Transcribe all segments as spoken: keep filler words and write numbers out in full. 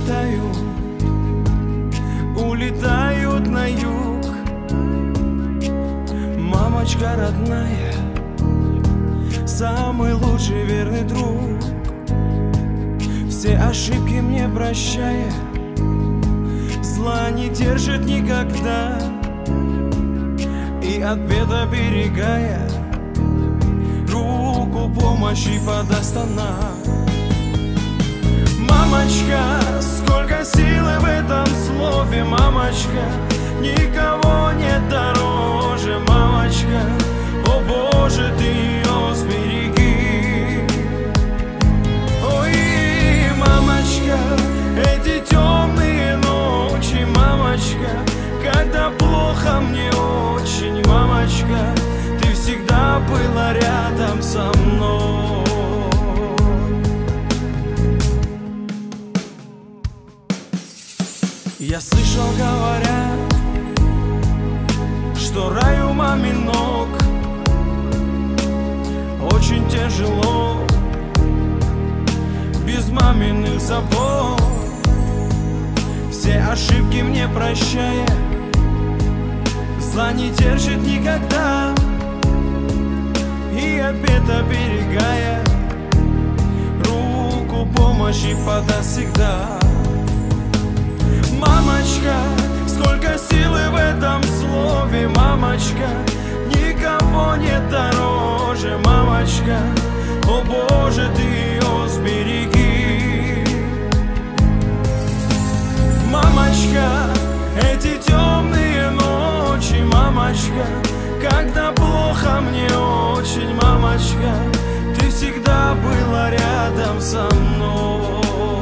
мечтают, улетают на юг. Мамочка родная, самый лучший верный друг. Все ошибки мне прощая, зла не держит никогда, и от бед оберегая, руку помощи подаст она. Мамочка, сколько силы в этом слове, мамочка, никого нет дороже, мамочка, о Боже, ты ее сбереги. Ой, мамочка, эти темные ночи, мамочка, когда плохо мне очень, мамочка, ты всегда была рядом со мной. Я слышал, говорят, что рай у мамин ног очень тяжело, без маминых забот. Все ошибки мне прощая, зла не держит никогда, и от бед оберегая, руку помощи подаст всегда. Мамочка, сколько силы в этом слове, мамочка, никого нет дороже, мамочка, о Боже, ты ее сбереги. Мамочка, эти темные ночи, мамочка, когда плохо мне очень, мамочка, ты всегда была рядом со мной.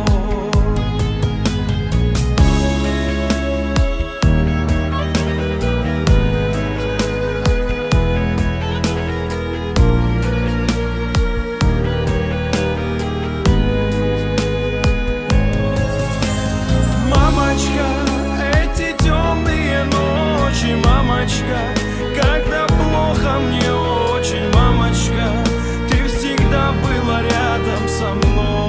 Мамочка, когда плохо мне очень, мамочка, ты всегда была рядом со мной.